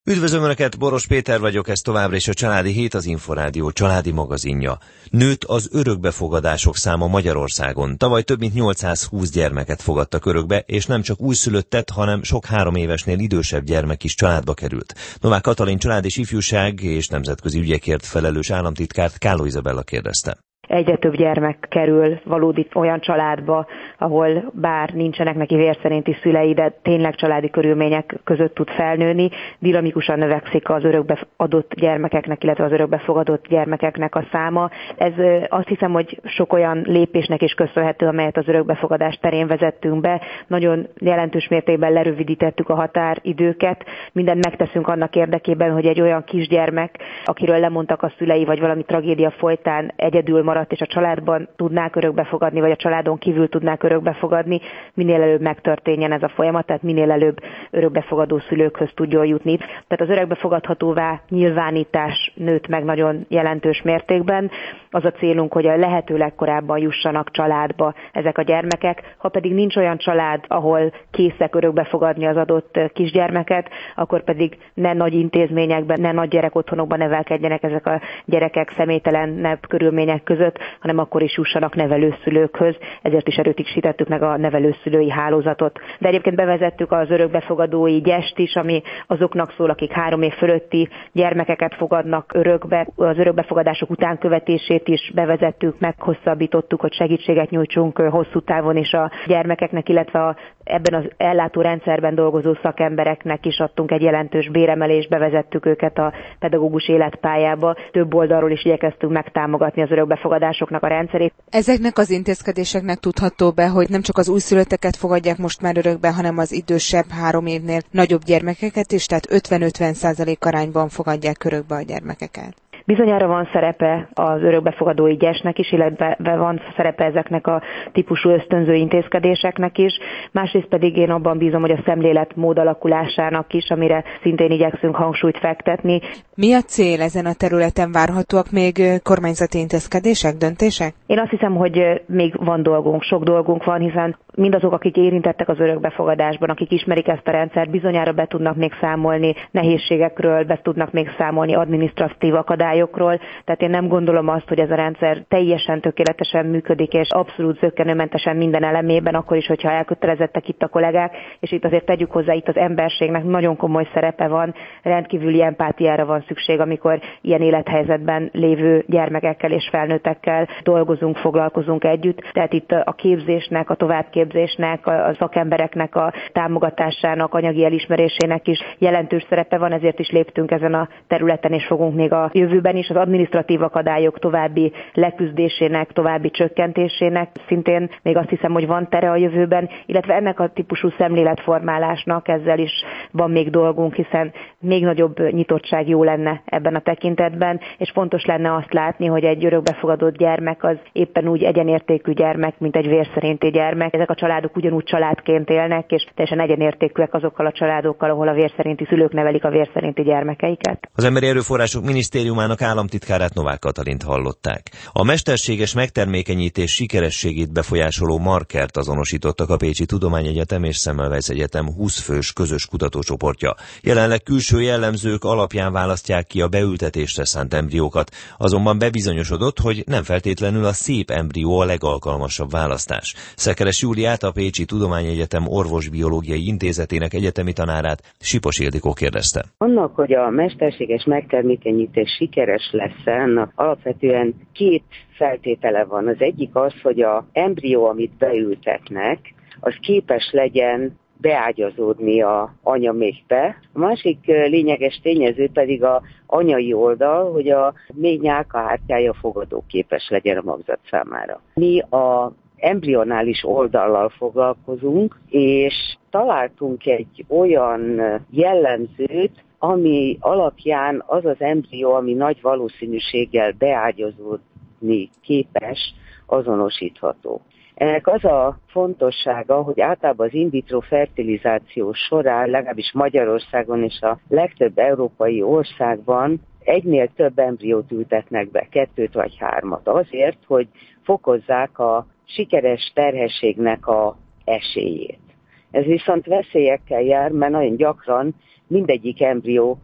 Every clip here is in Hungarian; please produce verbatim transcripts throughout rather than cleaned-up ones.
Üdvözlöm Önöket, Boros Péter vagyok, ez továbbra is a Családi Hét, az Inforádió családi magazinja. Nőtt az örökbefogadások száma Magyarországon. Tavaly több mint nyolcszázhúsz gyermeket fogadtak örökbe, és nem csak újszülöttet, hanem sok három évesnél idősebb gyermek is családba került. Novák Katalin család és ifjúság és nemzetközi ügyekért felelős államtitkárt Kálló Izabella kérdezte. Egyre több gyermek kerül valódi olyan családba, ahol bár nincsenek neki vérszerinti szülei, de tényleg családi körülmények között tud felnőni. Dinamikusan növekszik az örökbeadott gyermekeknek, illetve az örökbefogadott gyermekeknek a száma. Ez azt hiszem, hogy sok olyan lépésnek is köszönhető, amelyet az örökbefogadás terén vezettünk be. Nagyon jelentős mértékben lerövidítettük a határidőket. Mindent megteszünk annak érdekében, hogy egy olyan kisgyermek, akiről lemondtak a szülei, vagy valami tragédia folytán egyedül maradt, és a családban tudnák örökbefogadni, vagy a családon kívül tudnák örökbefogadni, minél előbb megtörténjen ez a folyamat, tehát minél előbb örökbefogadó szülőkhöz tudjon jutni. Tehát az örökbefogadhatóvá nyilvánítás nőtt meg nagyon jelentős mértékben. Az a célunk, hogy a lehető legkorábban jussanak családba ezek a gyermekek. Ha pedig nincs olyan család, ahol készek örökbefogadni az adott kisgyermeket, akkor pedig ne nagy intézményekben, ne nagy gyerekotthonokban nevelkedjenek ezek a gyerekek személytelenebb körülmények között, hanem akkor is jussanak nevelőszülőkhöz, ezért is erősítettük meg a nevelőszülői hálózatot. De egyébként bevezettük az örökbefogadói gyest is, ami azoknak szól, akik három év fölötti gyermekeket fogadnak örökbe. Az örökbefogadások utánkövetését is bevezettük, meghosszabbítottuk, hogy segítséget nyújtsunk hosszú távon is a gyermekeknek, illetve a, ebben az ellátórendszerben dolgozó szakembereknek is adtunk egy jelentős béremelést, bevezettük őket a pedagógus életpályába. Több oldalról is igyekeztünk megtámogatni az örökbefogadásoknak a rendszerét. Ezeknek az intézkedéseknek tudható be, hogy nem csak az újszülötteket fogadják most már örökbe, hanem az idősebb három évnél nagyobb gyermekeket is, tehát ötven-ötven százalék arányban fogadják örökbe a gyermekeket. Bizonyára van szerepe az örökbefogadói gyesnek is, illetve van szerepe ezeknek a típusú ösztönző intézkedéseknek is. Másrészt pedig én abban bízom, hogy a szemléletmód alakulásának is, amire szintén igyekszünk hangsúlyt fektetni. Mi a cél ezen a területen? Várhatóak még kormányzati intézkedések, döntések? Én azt hiszem, hogy még van dolgunk, sok dolgunk van, hiszen mindazok, akik érintettek az örökbefogadásban, akik ismerik ezt a rendszert, bizonyára be tudnak még számolni nehézségekről, be tudnak még számolni adminisztratív akadályokról. Tehát én nem gondolom azt, hogy ez a rendszer teljesen tökéletesen működik, és abszolút zökkenőmentesen minden elemében, akkor is, hogyha elkötelezettek itt a kollégák, és itt azért tegyük hozzá, itt az emberségnek nagyon komoly szerepe van, rendkívüli empátiára van szükség, amikor ilyen élethelyzetben lévő gyermekekkel és felnőttekkel dolgozunk, foglalkozunk együtt. Tehát itt a képzésnek, a továbbképzésnek, a szakembereknek a támogatásának, anyagi elismerésének is jelentős szerepe van, ezért is léptünk ezen a területen, és fogunk még a jövőben is az adminisztratív akadályok további leküzdésének, további csökkentésének szintén még azt hiszem, hogy van tere a jövőben, illetve ennek a típusú szemléletformálásnak ezzel is van még dolgunk, hiszen még nagyobb nyitottság jó lenne ebben a tekintetben, és fontos lenne azt látni, hogy egy örökbefogadott gyermek az éppen úgy egyenértékű gyermek, mint egy vérszerinti gyermek. Ezek a családok ugyanúgy családként élnek, és teljesen egyenértékűek azokkal a családokkal, ahol a vérszerinti szülők nevelik a vérszerinti gyermekeiket. Az Emberi Erőforrások Minisztériumának államtitkárát, Novák Katalint hallották. A mesterséges megtermékenyítés sikerességét befolyásoló markert azonosítottak a Pécsi Tudományegyetem és Semmelweis Egyetem húsz fős közös kutatócsoportja. Jelenleg külső jellemzők alapján választják ki a beültetésre szánt embriókat, azonban bebizonyosodott, hogy nem feltétlenül a szép embrió a legalkalmasabb választás. Szekeres Júliát, a Pécsi Tudományegyetem Orvosbiológiai Intézetének egyetemi tanárát Sipos Ildikó kérdezte. Annak, hogy a mesterséges megtermékenyítés sikeres lesz, annak alapvetően két feltétele van. Az egyik az, hogy az embrió, amit beültetnek, az képes legyen beágyazódni a anyaméhbe. A másik lényeges tényező pedig az anyai oldal, hogy a méh nyálkahártyája fogadóképes legyen a magzat számára. Mi a embrionális oldallal foglalkozunk, és találtunk egy olyan jellemzőt, ami alapján az az embrió, ami nagy valószínűséggel beágyazódni képes, azonosítható. Ennek az a fontossága, hogy általában az in vitro fertilizáció során, legalábbis Magyarországon és a legtöbb európai országban egynél több embriót ültetnek be, kettőt vagy hármat, azért, hogy fokozzák a sikeres terhességnek a esélyét. Ez viszont veszélyekkel jár, mert nagyon gyakran mindegyik embrió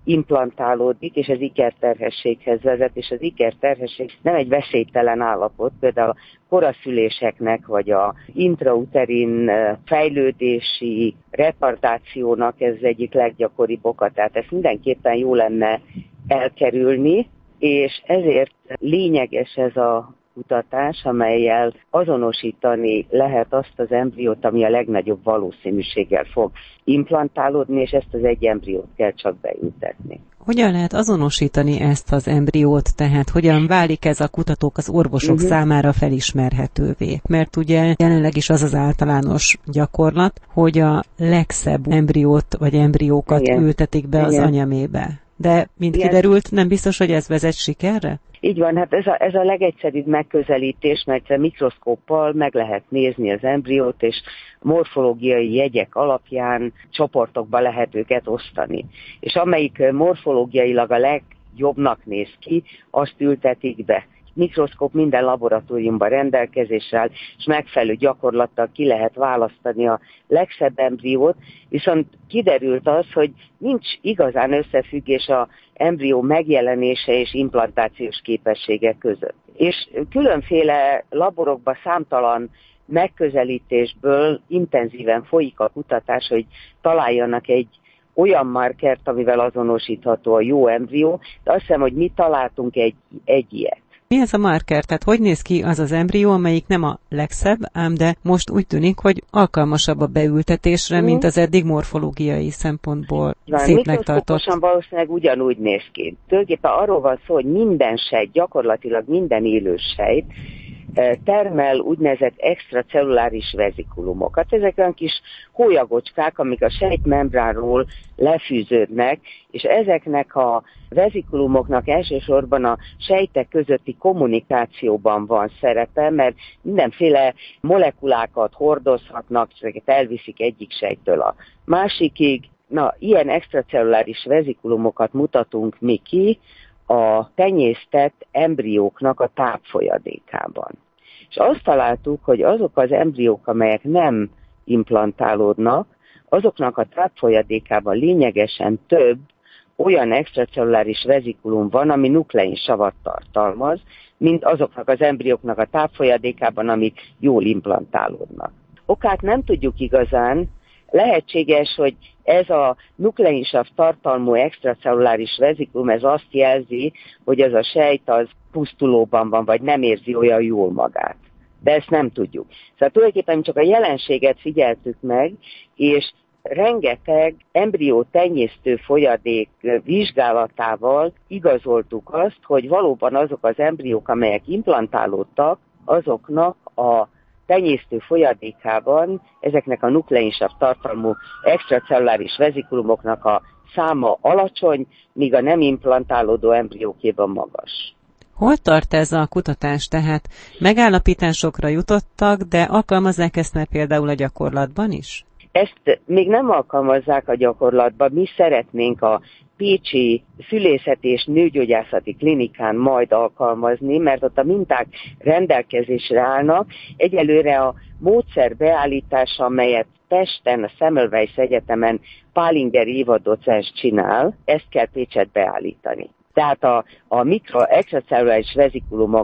implantálódik, és ez ikerterhességhez vezet, és az ikerterhesség nem egy veszélytelen állapot, például a koraszüléseknek, vagy a intrauterin fejlődési retardációnak ez egyik leggyakoribb oka, tehát ezt mindenképpen jó lenne elkerülni, és ezért lényeges ez a kutatás, amellyel azonosítani lehet azt az embriót, ami a legnagyobb valószínűséggel fog implantálódni, és ezt az egy embriót kell csak beültetni. Hogyan lehet azonosítani ezt az embriót, tehát hogyan válik ez a kutatók, az orvosok uh-huh. számára felismerhetővé? Mert ugye jelenleg is az az általános gyakorlat, hogy a legszebb embriót vagy embriókat Igen. ültetik be Igen. az anyamébe. De, mint Igen. kiderült, nem biztos, hogy ez vezet sikerre? Így van, hát ez a, ez a legegyszerűbb megközelítés, mert a mikroszkóppal meg lehet nézni az embriót, és morfológiai jegyek alapján csoportokba lehet őket osztani. És amelyik morfológiailag a legjobbnak néz ki, azt ültetik be. Mikroszkóp minden laboratóriumban rendelkezésre áll, és megfelelő gyakorlattal ki lehet választani a legszebb embriót, viszont kiderült az, hogy nincs igazán összefüggés a embrió megjelenése és implantációs képessége között. És különféle laborokban számtalan megközelítésből intenzíven folyik a kutatás, hogy találjanak egy olyan markert, amivel azonosítható a jó embrió, de azt hiszem, hogy mi találtunk egy, egy ilyet. Mi ez a marker? Tehát hogy néz ki az az embrió, amelyik nem a legszebb, ám de most úgy tűnik, hogy alkalmasabb a beültetésre, mm. mint az eddig morfológiai szempontból Van, szépnek tartott. Mikroszkóposan valószínűleg ugyanúgy néz ki. Tulajdonképpen arról van szó, hogy minden sejt, gyakorlatilag minden élő sejt termel úgynevezett extracelluláris vezikulumokat. Ezek olyan kis hólyagocskák, amik a sejtmembránról lefűződnek, és ezeknek a vezikulumoknak elsősorban a sejtek közötti kommunikációban van szerepe, mert mindenféle molekulákat hordozhatnak, és ezeket elviszik egyik sejttől a másikig. Na, ilyen extracelluláris vezikulumokat mutatunk mi ki a tenyésztett embrióknak a tápfolyadékában. És azt találtuk, hogy azok az embriók, amelyek nem implantálódnak, azoknak a tápfolyadékában lényegesen több olyan extracelluláris vezikulum van, ami nukleinsavat tartalmaz, mint azoknak az embrióknak a tápfolyadékában, amik jól implantálódnak. Okát nem tudjuk igazán, lehetséges, hogy ez a nukleinsav tartalmú extracelluláris vezikulum, ez azt jelzi, hogy ez a sejt az pusztulóban van, vagy nem érzi olyan jól magát. De ezt nem tudjuk. Szóval tulajdonképpen csak a jelenséget figyeltük meg, és rengeteg embrió tenyésztő folyadék vizsgálatával igazoltuk azt, hogy valóban azok az embriók, amelyek implantálódtak, azoknak a tenyésztő folyadékában ezeknek a nukleinsav tartalmú extracelluláris vezikulumoknak a száma alacsony, míg a nem implantálódó embriókéban magas. Hol tart ez a kutatás? Tehát megállapításokra jutottak, de alkalmazzák ezt már például a gyakorlatban is? Ezt még nem alkalmazzák a gyakorlatban. Mi szeretnénk a pécsi szülészet és nőgyógyászati klinikán majd alkalmazni, mert ott a minták rendelkezésre állnak. Egyelőre a módszer beállítása, amelyet Pesten, a Semmelweis Egyetemen Pálinger Éva docens csinál, ezt kell Pécset beállítani. Tehát a, a mikro extracelluláris vezikulumok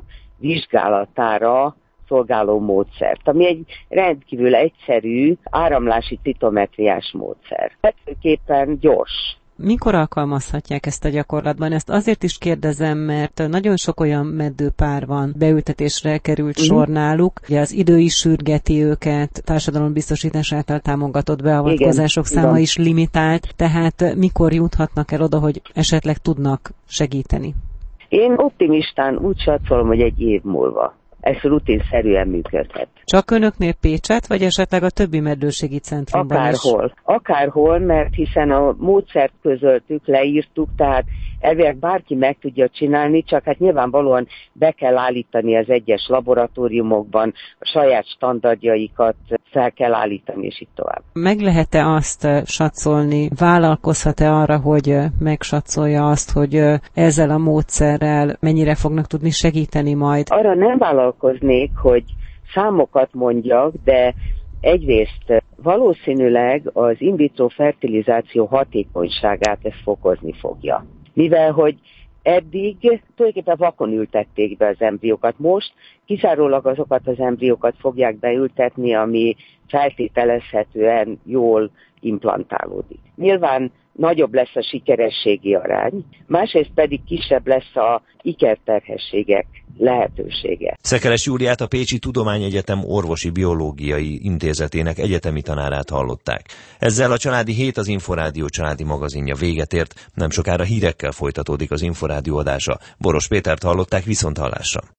vizsgálatára szolgáló módszert, ami egy rendkívül egyszerű áramlási citometriás módszer. Legfőképpen gyors. Mikor alkalmazhatják ezt a gyakorlatban? Ezt azért is kérdezem, mert nagyon sok olyan meddőpár van, beültetésre került uh-huh. sor náluk. Ugye az idő is sürgeti őket, társadalombiztosítás által támogatott beavatkozások Igen, száma igen. is limitált, tehát mikor juthatnak el oda, hogy esetleg tudnak segíteni? Én optimistán úgy satszolom, hogy egy év múlva ez rutinszerűen működhet. Csak önöknél Pécset, vagy esetleg a többi meddőségi centrumban Akárhol. is? Akárhol, mert hiszen a módszert közöltük, leírtuk, tehát elvileg bárki meg tudja csinálni, csak hát nyilvánvalóan be kell állítani az egyes laboratóriumokban, a saját standardjaikat fel kell állítani, és így tovább. Meg lehet-e azt satszolni, vállalkozhat-e arra, hogy megsatszolja azt, hogy ezzel a módszerrel mennyire fognak tudni segíteni majd? Arra nem vállalkoznék, hogy számokat mondjak, de Egyrészt valószínűleg az in vitro fertilizáció hatékonyságát ez fokozni fogja. Mivel, hogy eddig tulajdonképpen vakon ültették be az embriókat. Most kizárólag azokat az embriókat fogják beültetni, ami feltételezhetően jól implantálódik. Nyilván nagyobb lesz a sikerességi arány, másrészt pedig kisebb lesz a ikerterhességek lehetősége. Szekeres Júliát, a Pécsi Tudományegyetem Orvosi Biológiai Intézetének egyetemi tanárát hallották. Ezzel a Családi Hét, az Inforádió családi magazinja véget ért, nem sokára hírekkel folytatódik az Inforádió adása. Boros Pétert hallották, viszonthallásra.